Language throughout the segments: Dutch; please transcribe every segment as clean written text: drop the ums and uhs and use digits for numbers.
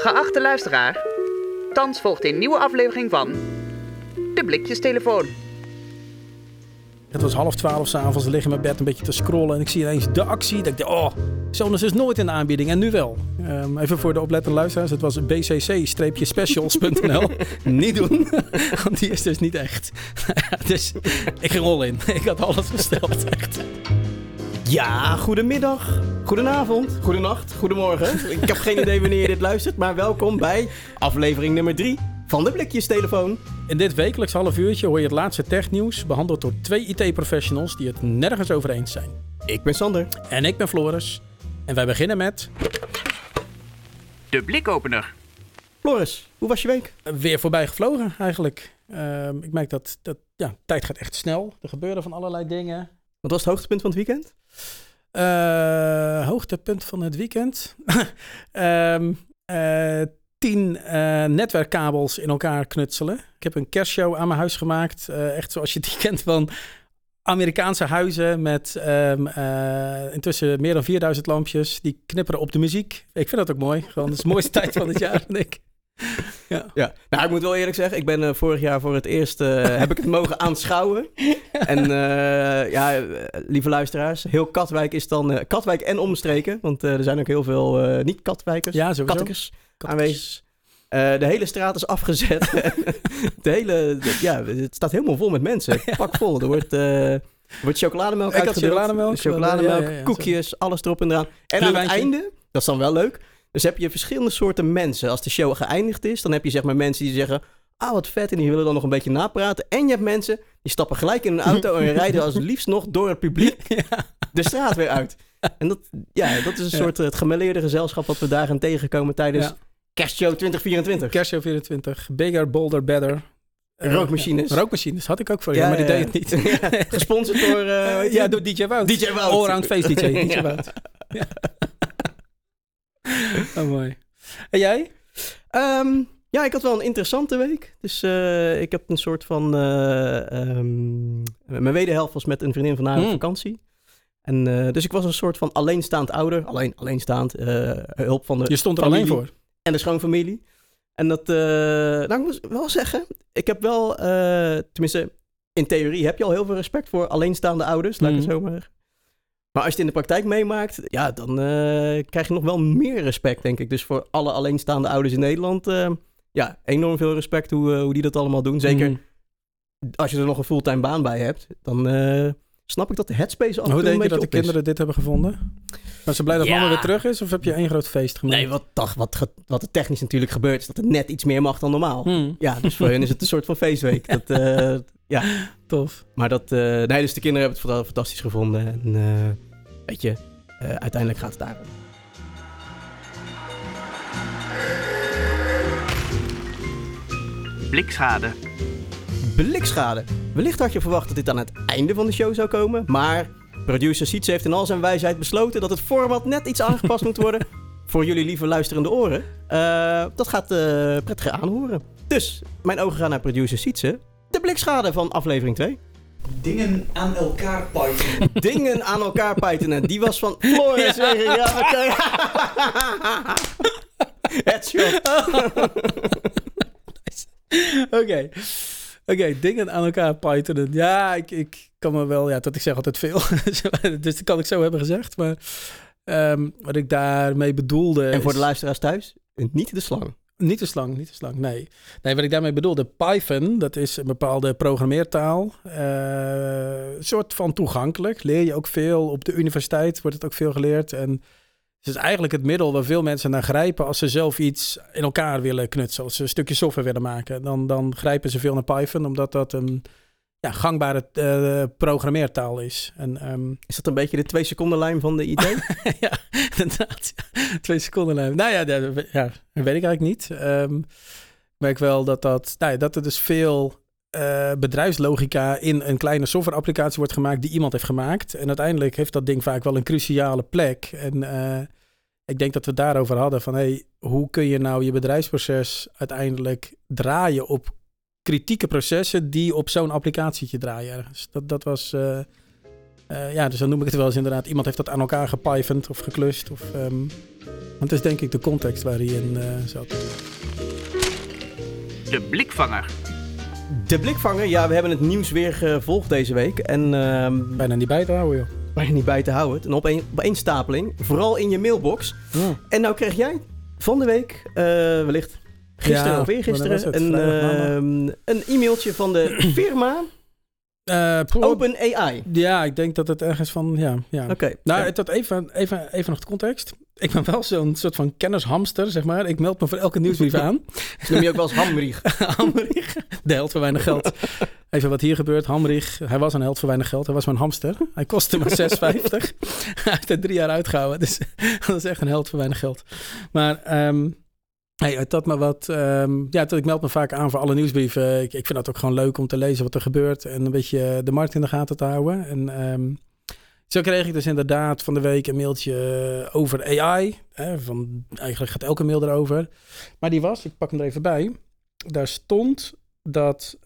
Geachte luisteraar, thans volgt een nieuwe aflevering van De Blikjestelefoon. Het was 11:30 s'avonds, ik lig in mijn bed een beetje te scrollen en ik zie ineens de actie. Dat ik dacht, oh, zo'n is dus nooit in de aanbieding en nu wel. Even voor de oplettende luisteraars, het was bcc-specials.nl. Niet doen, want die is dus niet echt. Dus ik ging all in. Ik had alles besteld, echt. Ja, goedemiddag, goedenavond, goedenacht, goedemorgen. Ik heb geen idee wanneer je dit luistert, maar welkom bij aflevering nummer 3 van de Blikjestelefoon. In dit wekelijks half uurtje hoor je het laatste technieuws, behandeld door 2 IT-professionals die het nergens over eens zijn. Ik ben Sander. En ik ben Floris. En wij beginnen met... De blikopener. Floris, hoe was je week? Weer voorbij gevlogen eigenlijk. Ik merk dat tijd gaat echt snel. Er gebeuren van allerlei dingen. Wat was het hoogtepunt van het weekend? Hoogtepunt van het weekend? 10 netwerkkabels in elkaar knutselen. Ik heb een kerstshow aan mijn huis gemaakt. Echt zoals je die kent van Amerikaanse huizen met intussen meer dan 4000 lampjes. Die knipperen op de muziek. Ik vind dat ook mooi. Gewoon, dat is de mooiste tijd van het jaar, denk ik. Ja. Nou, ik moet wel eerlijk zeggen, ik ben vorig jaar voor het eerst heb ik het mogen aanschouwen. En lieve luisteraars, heel Katwijk is dan Katwijk en omstreken. Want er zijn ook heel veel niet-Katwijkers, Kattekers aanwezig. De hele straat is afgezet. Het staat helemaal vol met mensen. Pak vol. Er wordt chocolademelk uitgedeeld. Chocolademelk, koekjes, alles erop en eraan. En aan het einde, dat is dan wel leuk... Dus heb je verschillende soorten mensen. Als de show geëindigd is, dan heb je zeg maar mensen die zeggen... Ah, wat vet, en die willen dan nog een beetje napraten. En je hebt mensen, die stappen gelijk in een auto... en rijden als liefst nog door het publiek de straat weer uit. En dat is een soort het gemêleerde gezelschap... wat we daar gaan tegenkomen tijdens Kerstshow 2024. Kerstshow 24, bigger, bolder, better. Rookmachines had ik ook voor je, maar die deed het niet. Gesponsord door... door DJ Wout. DJ Wout. Allround face DJ, DJ Wout. Ja. Oh, mooi. En jij? Ik had wel een interessante week. Dus ik heb een soort van... mijn wederhelft was met een vriendin van haar op vakantie. En dus ik was een soort van alleenstaand ouder. Alleenstaand. Hulp van de Je stond er familie alleen voor. En de schoonfamilie. En dat... ik moet wel zeggen... Ik heb wel... tenminste, in theorie heb je al heel veel respect voor alleenstaande ouders. Laat ik het zo maar... Maar als je het in de praktijk meemaakt, dan krijg je nog wel meer respect, denk ik. Dus voor alle alleenstaande ouders in Nederland, enorm veel respect hoe die dat allemaal doen. Zeker als je er nog een fulltime baan bij hebt, dan snap ik dat de headspace af en toe een beetje op is. Hoe denk je dat de kinderen dit hebben gevonden? Maar ze blij dat mama weer terug is, of heb je één groot feest gemaakt? Nee, wat er technisch natuurlijk gebeurt, is dat het net iets meer mag dan normaal. Ja, dus voor hen is het een soort van feestweek. Tof. Maar dus de kinderen hebben het fantastisch gevonden. En uiteindelijk gaat het daarom. Blikschade. Wellicht had je verwacht dat dit aan het einde van de show zou komen. Maar producer Sietse heeft in al zijn wijsheid besloten dat het format net iets aangepast moet worden. Voor jullie lieve luisterende oren. Dat gaat prettig aanhoren. Dus mijn ogen gaan naar producer Sietse. De blikschade van aflevering 2. Dingen aan elkaar python. Dingen aan elkaar pythonen. Die was van Floris. Ja, oké. Headshot. Oké, dingen aan elkaar pythonen. Ja, ik kan me wel... Ja, dat ik zeg altijd veel. Dus dat kan ik zo hebben gezegd. Maar wat ik daarmee bedoelde... En voor de luisteraars thuis, niet de slang. Niet de slang, nee. Nee, wat ik daarmee bedoelde, Python, dat is een bepaalde programmeertaal. Soort van toegankelijk. Leer je ook veel. Op de universiteit wordt het ook veel geleerd. En het is eigenlijk het middel waar veel mensen naar grijpen als ze zelf iets in elkaar willen knutselen. Als ze een stukje software willen maken. Dan grijpen ze veel naar Python, omdat dat een gangbare programmeertaal is. En, is dat een beetje de 2 seconden lijm van de IT? Ja, inderdaad. 2 seconden lijm. Nou ja, dat weet ik eigenlijk niet. Merk wel dat er dus veel bedrijfslogica in een kleine softwareapplicatie wordt gemaakt die iemand heeft gemaakt. En uiteindelijk heeft dat ding vaak wel een cruciale plek. En ik denk dat we het daarover hadden van hoe kun je nou je bedrijfsproces uiteindelijk draaien op kritieke processen die op zo'n applicatietje draaien ergens. Dat was Dus dan noem ik het wel eens inderdaad. Iemand heeft dat aan elkaar gepythoned of geklust. Want het is denk ik de context waar hij in zat. De blikvanger. De blikvanger, ja, we hebben het nieuws weer gevolgd deze week. En, bijna niet bij te houden, joh. Bijna niet bij te houden. Een opeenstapeling. Vooral in je mailbox. Ja. En nou kreeg jij van de week, wellicht gisteren of eergisteren, een e-mailtje van de firma OpenAI. Ja, ik denk dat het ergens van, ja. Oké. Nou, even nog de context. Ik ben wel zo'n soort van kennishamster, zeg maar. Ik meld me voor elke nieuwsbrief aan. Noem je ook wel eens Hamrieg? Hamrieg, de held voor weinig geld. Even wat hier gebeurt. Hamrieg, hij was een held voor weinig geld. Hij was mijn hamster. Hij kostte maar €6,50. Hij heeft er 3 jaar uitgehouden. Dus dat is echt een held voor weinig geld. Maar dat maar wat. Ik meld me vaak aan voor alle nieuwsbrieven. Ik vind dat ook gewoon leuk om te lezen wat er gebeurt. En een beetje de markt in de gaten te houden. En zo kreeg ik dus inderdaad van de week een mailtje over AI. Eigenlijk gaat elke mail erover. Maar die was, ik pak hem er even bij. Daar stond dat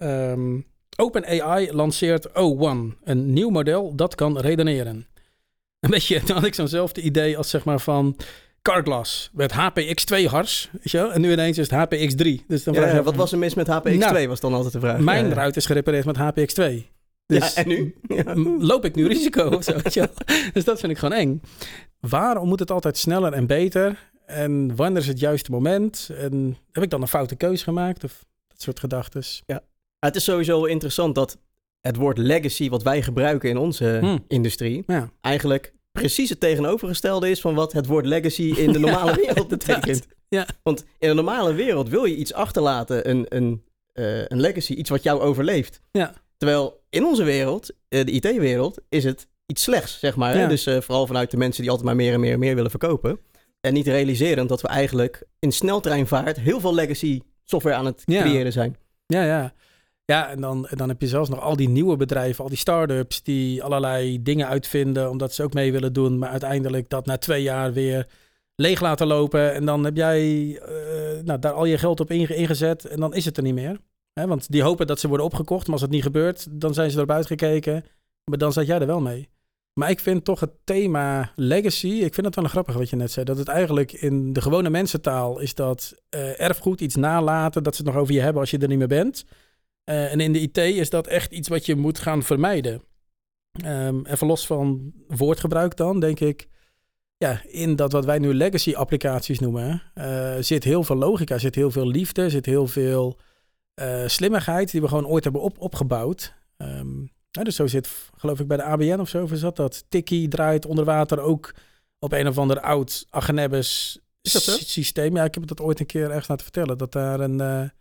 OpenAI lanceert O1. Een nieuw model dat kan redeneren. Een beetje, toen had ik zo'nzelfde idee als zeg maar van Carglass. Met HPX2 hars. Weet je wel? En nu ineens is het HPX3. Dus dan wat was er mis met HPX2 was dan altijd de vraag. Mijn ruit is gerepareerd met HPX2. Dus en nu? Loop ik nu risico of zo? Weet je wel? Dus dat vind ik gewoon eng. Waarom moet het altijd sneller en beter? En wanneer is het juiste moment? En heb ik dan een foute keuze gemaakt? Of dat soort gedachtes. Ja. Het is sowieso interessant dat het woord legacy wat wij gebruiken in onze industrie eigenlijk precies het tegenovergestelde is van wat het woord legacy in de normale wereld betekent. Ja. Want in de normale wereld wil je iets achterlaten, een legacy, iets wat jou overleeft. Ja. Terwijl in onze wereld, de IT-wereld, is het iets slechts, zeg maar. Ja. Dus vooral vanuit de mensen die altijd maar meer en meer en meer willen verkopen. En niet realiseren dat we eigenlijk in sneltreinvaart heel veel legacy software aan het creëren zijn. Ja. Ja, en dan heb je zelfs nog al die nieuwe bedrijven, al die start-ups die allerlei dingen uitvinden omdat ze ook mee willen doen, maar uiteindelijk dat na 2 jaar weer leeg laten lopen. En dan heb jij daar al je geld op ingezet en dan is het er niet meer. Want die hopen dat ze worden opgekocht, maar als het niet gebeurt, dan zijn ze erop uitgekeken. Maar dan zat jij er wel mee. Maar ik vind toch het thema legacy, ik vind het wel een grappig wat je net zei. Dat het eigenlijk in de gewone mensentaal is dat erfgoed, iets nalaten, dat ze het nog over je hebben als je er niet meer bent. En in de IT is dat echt iets wat je moet gaan vermijden. Even los van woordgebruik dan, denk ik. Ja, in dat wat wij nu legacy applicaties noemen, zit heel veel logica, zit heel veel liefde, zit heel veel slimmigheid die we gewoon ooit hebben opgebouwd. Dus zo zit, geloof ik, bij de ABN of zo zat dat. Tikkie draait onder water ook op een of ander oud Agenebbes systeem. Ja, ik heb dat ooit een keer ergens laten vertellen, dat daar een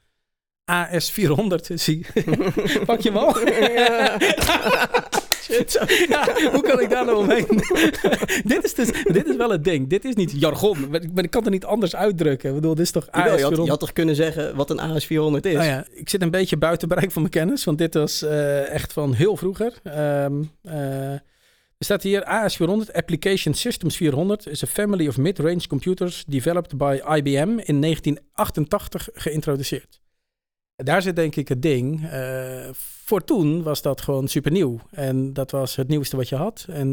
AS400 zie. Pak je hem al? Ja. Shit. Ja, hoe kan ik daar nou omheen? dit is wel het ding. Dit is niet jargon. Maar ik kan het niet anders uitdrukken. Ik bedoel, dit is toch AS400. Je had toch kunnen zeggen wat een AS400 is? Nou ja, ik zit een beetje buiten bereik van mijn kennis. Want dit was echt van heel vroeger. Er staat hier AS400, Application Systems 400, is a family of mid-range computers developed by IBM in 1988 geïntroduceerd. Daar zit denk ik het ding. Voor toen was dat gewoon super nieuw. En dat was het nieuwste wat je had. En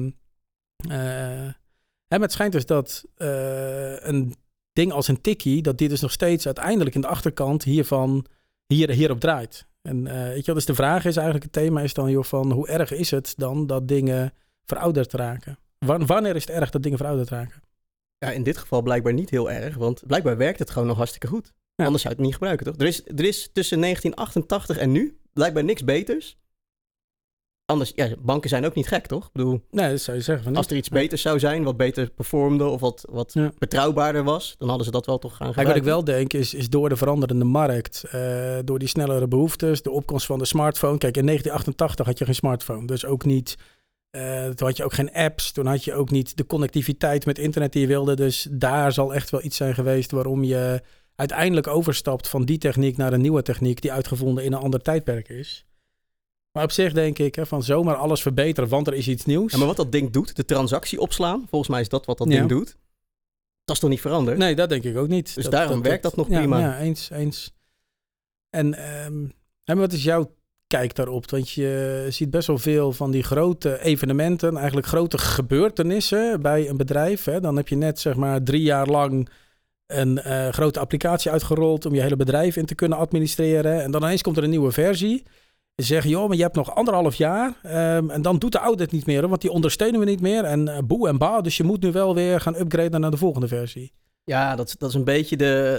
het schijnt dus dat een ding als een tikkie, dat die dus nog steeds uiteindelijk in de achterkant hierop draait. En dus de vraag is eigenlijk, het thema is dan joh, van hoe erg is het dan dat dingen verouderd raken? Wanneer is het erg dat dingen verouderd raken? Ja, in dit geval blijkbaar niet heel erg, want blijkbaar werkt het gewoon nog hartstikke goed. Ja. Anders zou je het niet gebruiken, toch? Er is tussen 1988 en nu blijkbaar niks beters. Anders, banken zijn ook niet gek, toch? Ik bedoel, nee, dat zou je zeggen. Van als er iets beters zou zijn, wat beter performde of wat betrouwbaarder was, dan hadden ze dat wel toch gaan gebruiken. Wat ik wel denk is door de veranderende markt, door die snellere behoeftes, de opkomst van de smartphone. Kijk, in 1988 had je geen smartphone, dus ook niet. Toen had je ook geen apps, toen had je ook niet de connectiviteit met internet die je wilde. Dus daar zal echt wel iets zijn geweest waarom je uiteindelijk overstapt van die techniek naar een nieuwe techniek die uitgevonden in een ander tijdperk is. Maar op zich denk ik, van zomaar alles verbeteren, want er is iets nieuws. Ja, maar wat dat ding doet, de transactie opslaan, volgens mij is dat wat dat ding doet. Dat is toch niet veranderd? Nee, dat denk ik ook niet. Dus daarom werkt dat nog prima. Ja, eens. En wat is jouw kijkt daarop? Want je ziet best wel veel van die grote evenementen, eigenlijk grote gebeurtenissen bij een bedrijf. Hè. Dan heb je net zeg maar 3 jaar lang een grote applicatie uitgerold om je hele bedrijf in te kunnen administreren. En dan ineens komt er een nieuwe versie. Ze zeggen, joh, maar je hebt nog 1,5 jaar. En dan doet de oude het niet meer, want die ondersteunen we niet meer. En boe en ba, dus je moet nu wel weer gaan upgraden naar de volgende versie. Ja, dat is een beetje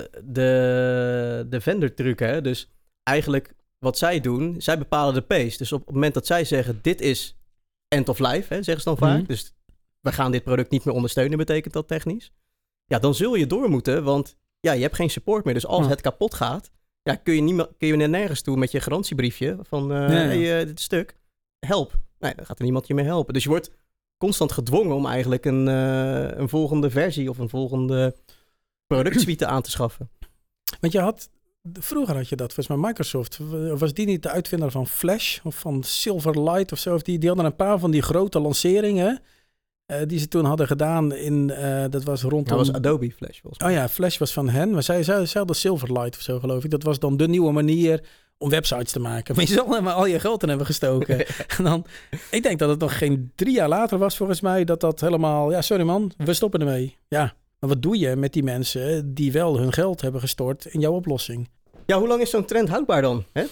de vendor truc, hè. Dus eigenlijk wat zij doen, zij bepalen de pace. Dus op het moment dat zij zeggen, dit is end of life, hè, zeggen ze dan vaak. Dus we gaan dit product niet meer ondersteunen, betekent dat technisch. Ja, dan zul je door moeten, want ja, je hebt geen support meer. Dus als het kapot gaat, ja, kun je nergens toe met je garantiebriefje van dit stuk, help. Nee, dan gaat er niemand je meer helpen. Dus je wordt constant gedwongen om eigenlijk een volgende versie of een volgende productsuite aan te schaffen. Want vroeger had je dat, volgens mij Microsoft, was die niet de uitvinder van Flash of van Silverlight of zo? Of die hadden een paar van die grote lanceringen die ze toen hadden gedaan dat was rondom... Dat was Adobe Flash. Oh ja, Flash was van hen, maar zij hadden Silverlight of zo, geloof ik. Dat was dan de nieuwe manier om websites te maken. Maar je zal helemaal al je geld in hebben gestoken. En dan, ik denk dat het nog geen 3 jaar later was volgens mij, dat helemaal... Ja, sorry man, we stoppen ermee. Ja, maar wat doe je met die mensen die wel hun geld hebben gestort in jouw oplossing? Ja, hoe lang is zo'n trend houdbaar dan? Hè?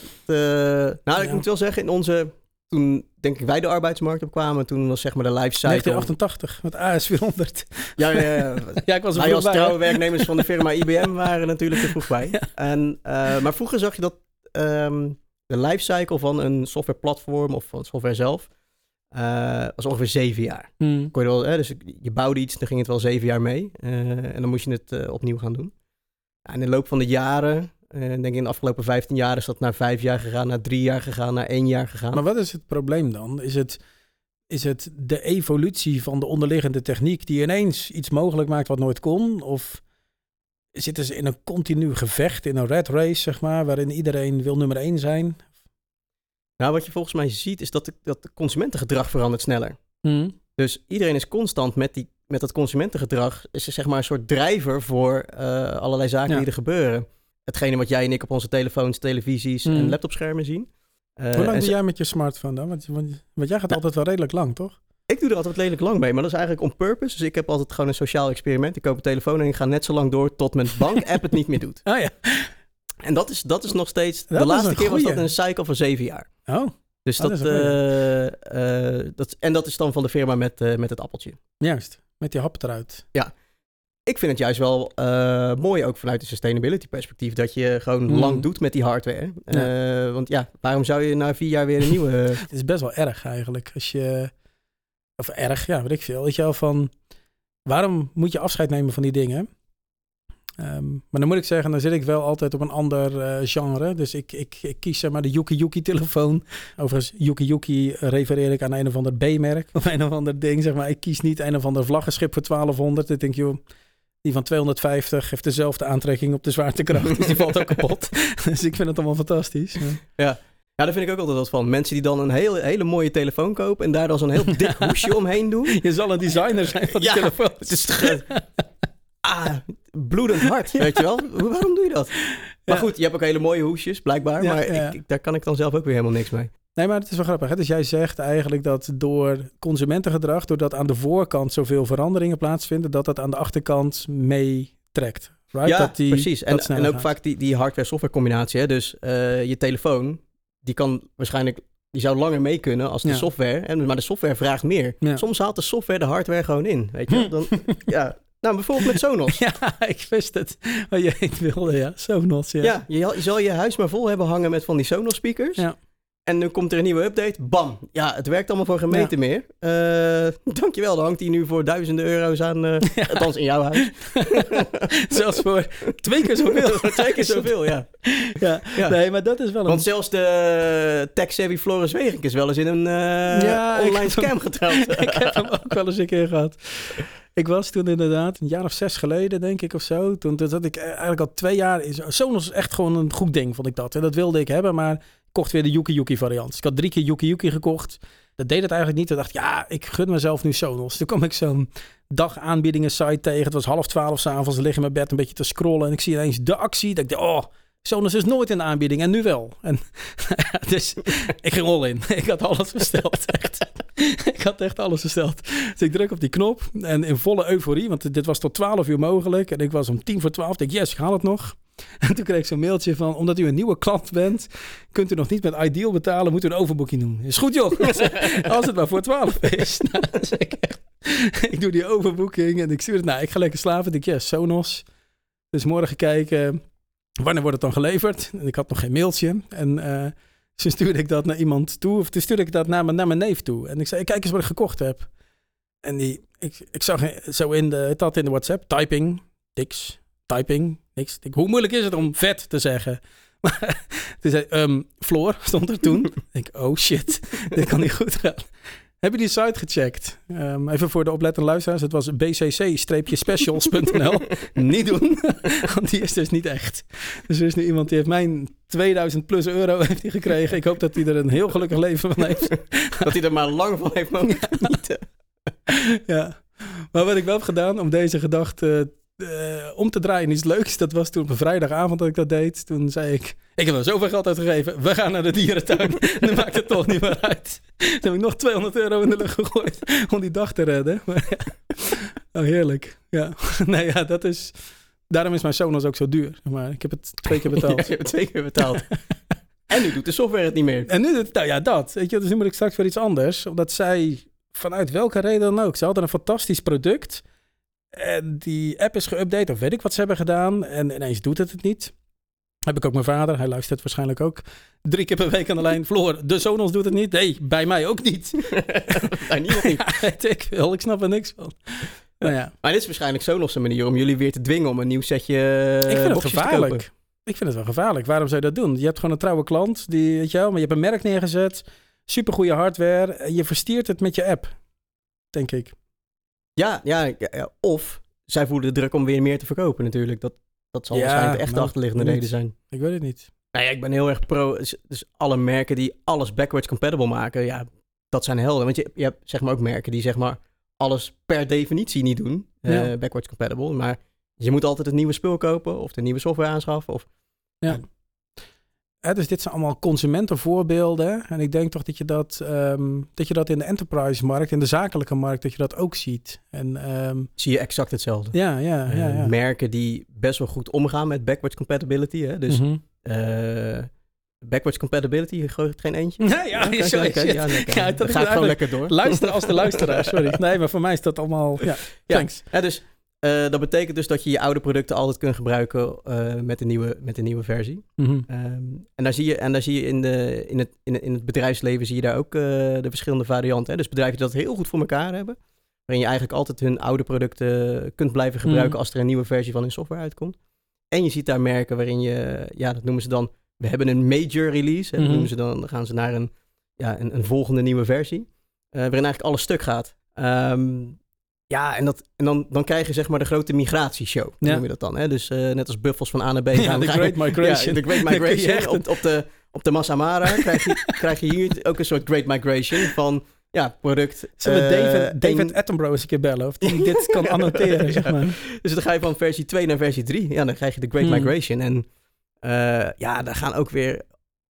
Ik moet wel zeggen, toen denk ik wij de arbeidsmarkt opkwamen, toen was zeg maar de life cycle... 1988, met AS400. Ja. Ja, ik was er wij als bij, trouwe werknemers van de firma IBM waren natuurlijk er vroeg bij. Ja. Maar vroeger zag je dat de lifecycle van een softwareplatform of van het software zelf was ongeveer 7 jaar. Kon je wel, dus je bouwde iets, dan ging het wel 7 jaar mee. En dan moest je het opnieuw gaan doen. En in de loop van de jaren, denk ik in de afgelopen 15 jaar, is dat naar 5 jaar gegaan, naar 3 jaar gegaan, naar 1 jaar gegaan. Maar wat is het probleem dan? Is het de evolutie van de onderliggende techniek die ineens iets mogelijk maakt wat nooit kon? Of zitten ze in een continu gevecht, in een rat race, zeg maar, waarin iedereen wil nummer 1 zijn? Nou, wat je volgens mij ziet, is dat de consumentengedrag verandert sneller. Dus iedereen is constant met dat consumentengedrag, is er zeg maar een soort drijver voor allerlei zaken die er gebeuren. Hetgene wat jij en ik op onze telefoons, televisies en laptopschermen zien. Hoe lang doe jij met je smartphone dan? Want jij gaat altijd wel redelijk lang, toch? Ik doe er altijd redelijk lang mee, maar dat is eigenlijk on purpose. Dus ik heb altijd gewoon een sociaal experiment. Ik koop een telefoon en ik ga net zo lang door tot mijn bank-app het niet meer doet. Oh ja. En dat is nog steeds... De laatste keer was dat een cycle van 7 jaar. Oh. Dus dat is dan van de firma met het appeltje. Juist, met die hap eruit. Ja. Ik vind het juist wel mooi ook vanuit een sustainability perspectief dat je gewoon lang doet met die hardware. Ja. Want ja, waarom zou je na 4 jaar weer een nieuwe... Het is best wel erg eigenlijk. Als je... Of erg, ja, weet ik veel. Weet je wel, van... Waarom moet je afscheid nemen van die dingen? Maar dan moet ik zeggen, dan zit ik wel altijd op een ander genre. Dus ik kies zeg maar de Yuki telefoon. Overigens, Yuki refereer ik aan een of ander B-merk. Of een of ander ding, zeg maar. Ik kies niet een of ander vlaggenschip voor 1200. Ik denk, joh, die van 250 heeft dezelfde aantrekking op de zwaartekracht. Dus die valt ook kapot. Dus ik vind het allemaal fantastisch. Ja. Ja, daar vind ik ook altijd wat van. Mensen die dan een hele mooie telefoon kopen en daar dan zo'n heel dik hoesje omheen doen. Je zal een designer zijn van die telefoon. Het is bloedend hard, weet je wel? Waarom doe je dat? Maar goed, je hebt ook hele mooie hoesjes, blijkbaar. Ja, maar daar kan ik dan zelf ook weer helemaal niks mee. Nee, maar het is wel grappig. Hè? Dus jij zegt eigenlijk dat door consumentengedrag, doordat aan de voorkant zoveel veranderingen plaatsvinden, dat aan de achterkant meetrekt. Right? Ja, dat precies. En ook vaak die hardware-software combinatie. Hè? Dus je telefoon, die kan waarschijnlijk... Die zou langer mee kunnen als de software. Maar de software vraagt meer. Ja. Soms haalt de software de hardware gewoon in. Weet je? Dan, nou, bijvoorbeeld met Sonos. Ja, ik wist het. Wat je het wilde, ja. Sonos, ja. Ja, je zal je huis maar vol hebben hangen met van die Sonos speakers. Ja. En nu komt er een nieuwe update. Bam! Ja, het werkt allemaal voor geen meter meer. Dankjewel, dan hangt hij nu voor €1000 aan. Althans in jouw huis. Zelfs voor 2 keer zoveel. 2 keer zoveel, ja. Nee, maar dat is wel Want zelfs de tech-savvy Floris Wegink is wel eens in een online scam getrapt. Ik heb hem ook wel eens een keer gehad. Ik was toen inderdaad een jaar of 6 geleden, denk ik, of zo. Toen zat ik eigenlijk al 2 jaar... Sonos is echt gewoon een goed ding, vond ik dat. En dat wilde ik hebben, maar ik kocht weer de Yuki variant. Dus ik had 3 keer Yuki gekocht. Dat deed het eigenlijk niet. Toen dacht ik, ja, ik gun mezelf nu Sonos. Toen kwam ik zo'n dagaanbiedingen site tegen. Het was 11:30 s'avonds, lig in mijn bed een beetje te scrollen. En ik zie ineens de actie. Dat ik dacht, Sonos is nooit in de aanbieding en nu wel. En, dus ik ging all in. Ik had alles besteld. Echt. Ik had echt alles besteld. Dus ik druk op die knop en in volle euforie, want dit was tot 12 uur mogelijk. En ik was om 11:50. Ik denk, yes, ik haal het nog. En toen kreeg ik zo'n mailtje van, omdat u een nieuwe klant bent, kunt u nog niet met Ideal betalen, moet u een overboeking doen. Is goed joh, als het maar voor 12 is. Nou, ik doe die overboeking en ik stuur het. Nou, ik ga lekker slapen. Ik denk, yes, Sonos. Dus morgen kijken, wanneer wordt het dan geleverd? En ik had nog geen mailtje. En toen stuurde ik dat naar iemand toe, of toen stuurde ik dat naar mijn neef toe. En ik zei, kijk eens wat ik gekocht heb. En ik zag zo in de WhatsApp, typing, niks. Hoe moeilijk is het om vet te zeggen? Maar toen zei Floor, stond er toen. Ik denk, oh shit, dit kan niet goed gaan. Heb je die site gecheckt? Even voor de oplettende luisteraars. Het was bcc-specials.nl. Niet doen, want die is dus niet echt. Dus er is nu iemand die heeft mijn 2000 plus euro heeft hij gekregen. Ik hoop dat hij er een heel gelukkig leven van heeft. Dat hij er maar lang van heeft mogen genieten. Ja, maar wat ik wel heb gedaan om deze gedachte om te draaien iets leuks. Dat was toen op een vrijdagavond dat ik dat deed. Toen zei ik heb er zoveel geld uitgegeven. We gaan naar de dierentuin. Dan maakt het toch niet meer uit. Toen heb ik nog 200 euro in de lucht gegooid om die dag te redden. Maar ja. Oh, heerlijk. Ja. Nee, ja, dat is... Daarom is mijn Sonos ook zo duur. Maar ik heb het 2 keer betaald. Ja, je hebt 2 keer betaald. En nu doet de software het niet meer. En nu, nou ja, dat. Weet je, dus nu moet ik straks weer iets anders. Omdat zij, vanuit welke reden dan ook, ze hadden een fantastisch product. En die app is geüpdate, of weet ik wat ze hebben gedaan. En ineens doet het niet. Heb ik ook mijn vader, hij luistert waarschijnlijk ook 3 keer per week aan de lijn. Floor, de Sonos doet het niet. Nee, bij mij ook niet. Bij niemand niet. Ja, weet ik veel, ik snap er niks van. Nou ja. Maar dit is waarschijnlijk Sonos een manier om jullie weer te dwingen om een nieuw setje ik vind het gevaarlijk. Ik vind het wel gevaarlijk. Waarom zou je dat doen? Je hebt gewoon een trouwe klant, die, weet je wel, maar je hebt een merk neergezet, supergoeie hardware en je verstiert het met je app, denk ik. Ja, of zij voelen de druk om weer meer te verkopen natuurlijk. Dat zal waarschijnlijk de echte achterliggende reden zijn. Ik weet het niet. Nou ja, ik ben heel erg pro. Dus alle merken die alles backwards compatible maken, ja, dat zijn helden. Want je hebt zeg maar ook merken die zeg maar alles per definitie niet doen, backwards compatible. Maar je moet altijd het nieuwe spul kopen of de nieuwe software aanschaffen. Of, ja. Dus dit zijn allemaal consumentenvoorbeelden. En ik denk toch dat je dat in de enterprise-markt, in de zakelijke markt, dat je dat ook ziet. En, zie je exact hetzelfde. Ja. Merken die best wel goed omgaan met backwards compatibility. Hè? Dus backwards compatibility, gooit geen eentje? Nee, ja, sorry. Ja, dat gaat gewoon lekker door. Luisteren als de luisteraar, sorry. Nee, maar voor mij is dat allemaal... Ja, thanks. Ja, dus dat betekent dus dat je je oude producten altijd kunt gebruiken met de nieuwe versie. Mm-hmm. En daar zie je in het bedrijfsleven zie je daar ook de verschillende varianten. Hè? Dus bedrijven die dat heel goed voor elkaar hebben. Waarin je eigenlijk altijd hun oude producten kunt blijven gebruiken als er een nieuwe versie van hun software uitkomt. En je ziet daar merken waarin je, ja, dat noemen ze dan, we hebben een major release. Hè? Dat noemen ze dan gaan ze naar een volgende nieuwe versie. Waarin eigenlijk alles stuk gaat. Ja, en dan krijg je zeg maar de grote migratieshow, noem je dat dan. Hè? Dus net als buffels van A naar B. Ja, de Great Migration. Ja, de Great Migration. Op de Massa Mara krijg je hier ook een soort Great Migration van product. Zullen we David Attenborough eens een keer bellen? Of die dit kan annoteren, zeg maar. Dus dan ga je van versie 2 naar versie 3. Ja, dan krijg je de Great Migration. En daar gaan ook weer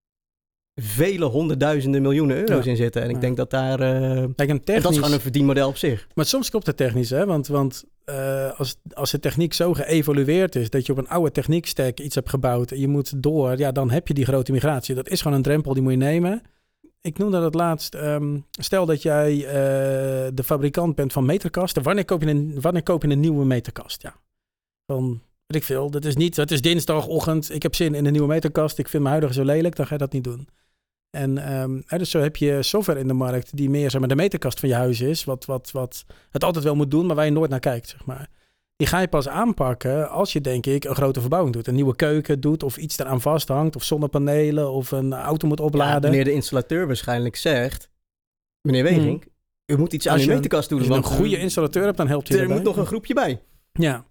vele honderdduizenden miljoenen euro's in zitten. En ik denk dat daar... en dat is gewoon een verdienmodel op zich. Maar soms klopt het technisch, hè? Want als de techniek zo geëvolueerd is dat je op een oude techniekstack iets hebt gebouwd en je moet door, ja, dan heb je die grote migratie. Dat is gewoon een drempel, die moet je nemen. Ik noemde dat laatst. Stel dat jij de fabrikant bent van meterkasten. Wanneer koop je een nieuwe meterkast? Ja. Dan weet ik veel. Het is dinsdagochtend. Ik heb zin in een nieuwe meterkast. Ik vind mijn huidige zo lelijk. Dan ga je dat niet doen. En dus zo heb je software in de markt die meer, zeg maar, de meterkast van je huis is. Wat het altijd wel moet doen, maar waar je nooit naar kijkt, zeg maar. Die ga je pas aanpakken als je, denk ik, een grote verbouwing doet. Een nieuwe keuken doet of iets eraan vasthangt. Of zonnepanelen of een auto moet opladen. Ja, wanneer de installateur waarschijnlijk zegt, meneer Wegink, u moet iets aan uw meterkast doen. Als je een goede installateur hebt, dan helpt je er moet nog een groepje bij. Ja.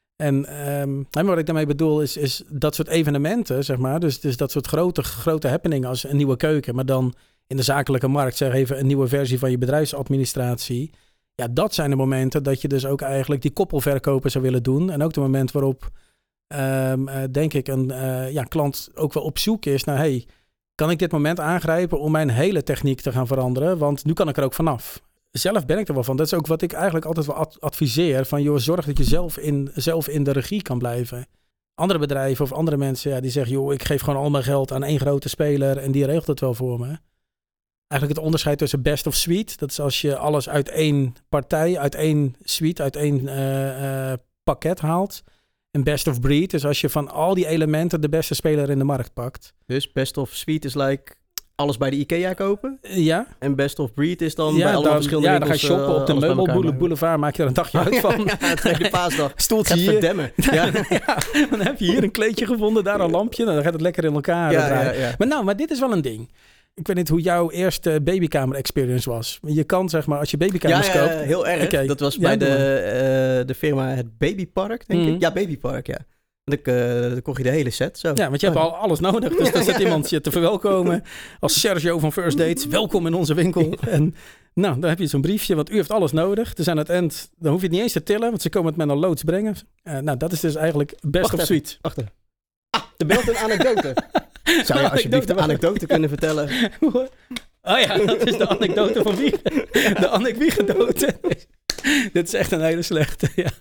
En wat ik daarmee bedoel is dat soort evenementen, zeg maar. Dus dat soort grote happeningen als een nieuwe keuken. Maar dan in de zakelijke markt, zeg even, een nieuwe versie van je bedrijfsadministratie. Ja, dat zijn de momenten dat je dus ook eigenlijk die koppelverkopen zou willen doen. En ook de moment waarop denk ik een klant ook wel op zoek is naar... hey, kan ik dit moment aangrijpen om mijn hele techniek te gaan veranderen? Want nu kan ik er ook vanaf. Zelf ben ik er wel van. Dat is ook wat ik eigenlijk altijd wel adviseer. Van joh, zorg dat je zelf in de regie kan blijven. Andere bedrijven of andere mensen die zeggen... joh, ik geef gewoon al mijn geld aan 1 grote speler... en die regelt het wel voor me. Eigenlijk het onderscheid tussen best of suite... dat is als je alles uit 1 partij, uit 1 suite, uit 1 pakket haalt... En best of breed is als je van al die elementen de beste speler in de markt pakt. Dus best of suite is like alles bij de IKEA kopen? Ja. En best of breed is dan bij allemaal verschillende winkels... Ja, dan ga je shoppen op de meubelboulevard, maak je er een dagje uit van. Ja, tweede paasdag. Stoeltje hier. Verdemmen. Ja, dan heb je hier een kleedje gevonden, daar een lampje. Nou, dan gaat het lekker in elkaar draaien. Ja. Maar dit is wel een ding. Ik weet niet hoe jouw eerste babykamer experience was. Je kan zeg maar, als je babykamers koopt... Ja, heel erg. Okay. Dat was bij de firma het Babypark, denk ik. Ja, Babypark, ja. Dan kocht je de hele set. Zo. Ja, want je hebt al alles nodig. Dus dan zit iemand je te verwelkomen. Als Sergio van First Dates. Welkom in onze winkel. En dan heb je zo'n briefje, want u heeft alles nodig. Dus aan het eind, dan hoef je het niet eens te tillen. Want ze komen het met een loods brengen. Dat is dus eigenlijk best of suite. Wacht even. Er belt een anekdote. Zou je alsjeblieft de anekdote kunnen vertellen? Oh ja, dat is de anekdote van Wiegen. De anekdote. Dit is echt een hele slechte, ja.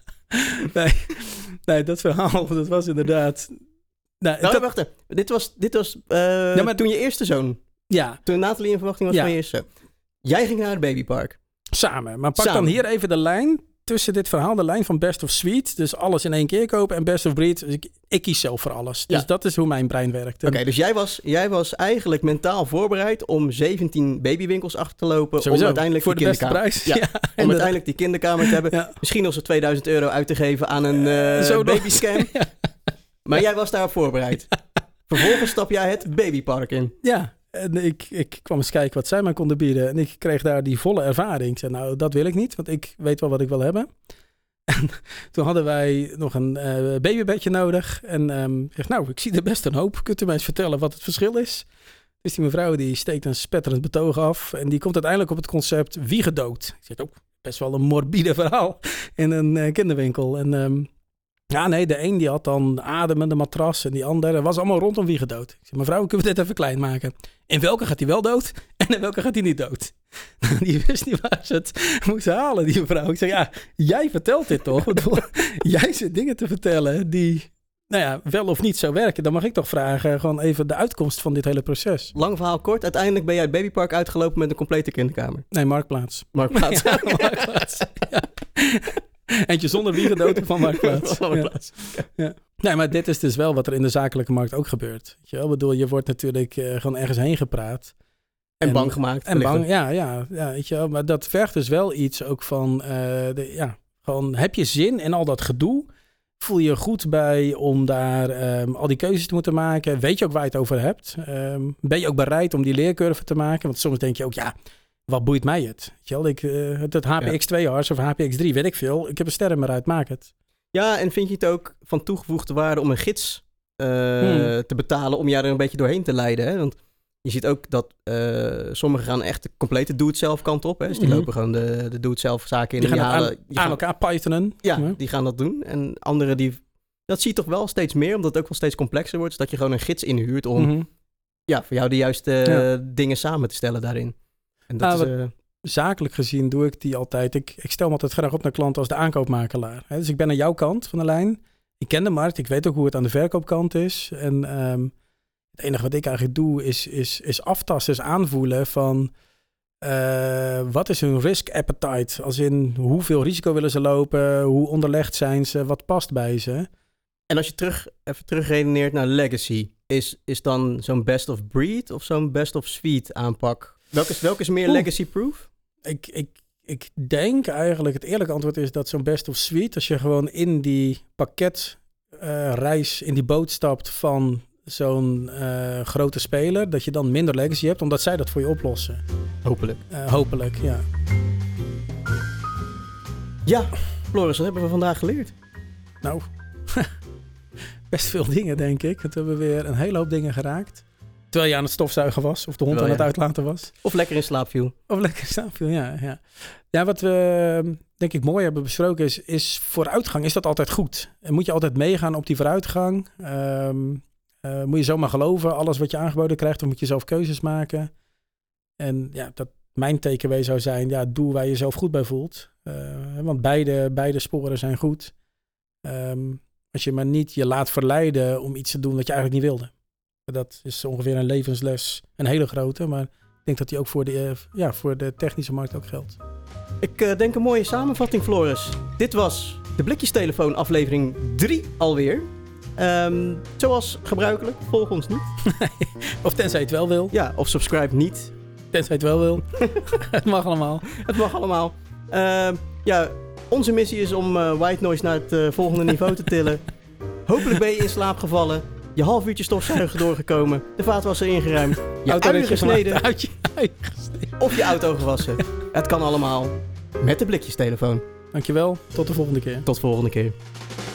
Nee, dat verhaal, dat was inderdaad... Wacht even. Dit was toen je eerste zoon... Ja. Toen Nathalie in verwachting was van je eerste zoon. Jij ging naar het Babypark. Samen. Maar pak dan hier even de lijn tussen dit verhaal. De lijn van best of suite. Dus alles in 1 keer kopen. En best of breed. Dus ik kies zelf voor alles. Dus dat is hoe mijn brein werkt. Oké, dus jij was eigenlijk mentaal voorbereid om 17 babywinkels achter te lopen. Sowieso, om uiteindelijk voor de beste prijs. Ja, om uiteindelijk die kinderkamer te hebben. Ja. Misschien nog zo'n €2000 uit te geven aan een babyscam. Ja. Maar jij was daarop voorbereid. Vervolgens stap jij het Babypark in. Ja. En ik kwam eens kijken wat zij mij konden bieden. En ik kreeg daar die volle ervaring. Ik zei, nou, dat wil ik niet, want ik weet wel wat ik wil hebben. En toen hadden wij nog een babybedje nodig. En ik zeg, nou, ik zie er best een hoop. Kunt u mij eens vertellen wat het verschil is? Dus die mevrouw die steekt een spetterend betoog af. En die komt uiteindelijk op het concept wiegedood. Ik zeg, best wel een morbide verhaal in een kinderwinkel. En de een die had dan ademende matras en die andere was allemaal rondom wiegedood. Ik zeg, mevrouw, kunnen we dit even klein maken? In welke gaat hij wel dood en in welke gaat hij niet dood? Die wist niet waar ze het moest halen, die mevrouw. Ik zeg, jij vertelt dit toch? Jij zit dingen te vertellen die wel of niet zou werken. Dan mag ik toch vragen gewoon even de uitkomst van dit hele proces. Lang verhaal kort. Uiteindelijk ben jij het Babypark uitgelopen met een complete kinderkamer. Nee, Marktplaats. Marktplaats. Ja, Marktplaats. Ja. Eentje zonder wiegedood van Marktplaats. Ja. Nee, maar dit is dus wel wat er in de zakelijke markt ook gebeurt. Weet je wel? Ik bedoel, je wordt natuurlijk gewoon ergens heen gepraat. En bang gemaakt. En bang, ja, weet je wel. Maar dat vergt dus wel iets ook van, gewoon heb je zin in al dat gedoe? Voel je goed bij om daar al die keuzes te moeten maken? Weet je ook waar je het over hebt? Ben je ook bereid om die leercurve te maken? Want soms denk je ook, wat boeit mij het? Weet je wel? Het HPX2-hars of HPX3, weet ik veel. Ik heb een ster maar uit, maak het. Ja, en vind je het ook van toegevoegde waarde om een gids te betalen om jou er een beetje doorheen te leiden? Hè? Want je ziet ook dat sommigen gaan echt de complete do-it-zelf kant op. Hè? Dus die lopen gewoon de do-it-zelf zaken in. Die gaan aan elkaar pythonen. Ja, die gaan dat doen. En anderen dat zie je toch wel steeds meer, omdat het ook wel steeds complexer wordt. Dat je gewoon een gids inhuurt om voor jou de juiste dingen samen te stellen daarin. En dat is... Zakelijk gezien doe ik die altijd. Ik stel me altijd graag op naar klanten als de aankoopmakelaar. Dus ik ben aan jouw kant van de lijn. Ik ken de markt. Ik weet ook hoe het aan de verkoopkant is. En het enige wat ik eigenlijk doe is aftasten, is aanvoelen van wat is hun risk appetite? Als in hoeveel risico willen ze lopen? Hoe onderlegd zijn ze? Wat past bij ze? En als je even terugredeneert naar legacy, is dan zo'n best of breed of zo'n best of suite aanpak? Welke is meer legacy-proof? Ik denk eigenlijk, het eerlijke antwoord is dat zo'n best of suite, als je gewoon in die pakketreis, in die boot stapt van zo'n grote speler, dat je dan minder legacy hebt, omdat zij dat voor je oplossen. Hopelijk. Hopelijk, ja. Ja, Floris, wat hebben we vandaag geleerd? Nou, best veel dingen, denk ik. We hebben weer een hele hoop dingen geraakt. Terwijl je aan het stofzuigen was. Of de hond aan het uitlaten was. Of lekker in slaap viel. Ja. Ja, wat we denk ik mooi hebben besproken is vooruitgang. Is dat altijd goed? En moet je altijd meegaan op die vooruitgang? Moet je zomaar geloven, alles wat je aangeboden krijgt, of moet je zelf keuzes maken? En ja, dat mijn takeaway zou zijn, doe waar je jezelf goed bij voelt. Want beide sporen zijn goed. Als je maar niet je laat verleiden om iets te doen wat je eigenlijk niet wilde. Dat is ongeveer een levensles, een hele grote, maar ik denk dat die ook voor de technische markt ook geldt. Ik denk een mooie samenvatting, Floris. Dit was de Blikjestelefoon aflevering 3 alweer. Zoals gebruikelijk, volg ons niet. Of tenzij je het wel wil. Ja, of subscribe niet. Tenzij je het wel wil. Het mag allemaal. Onze missie is om white noise naar het volgende niveau te tillen. Hopelijk ben je in slaap gevallen. Je half uurtje stofzuigen doorgekomen. De vaatwasser ingeruimd. Je uien gesneden. Of je auto gewassen. Het kan allemaal met de Blikjestelefoon. Dankjewel. Tot de volgende keer. Tot volgende keer.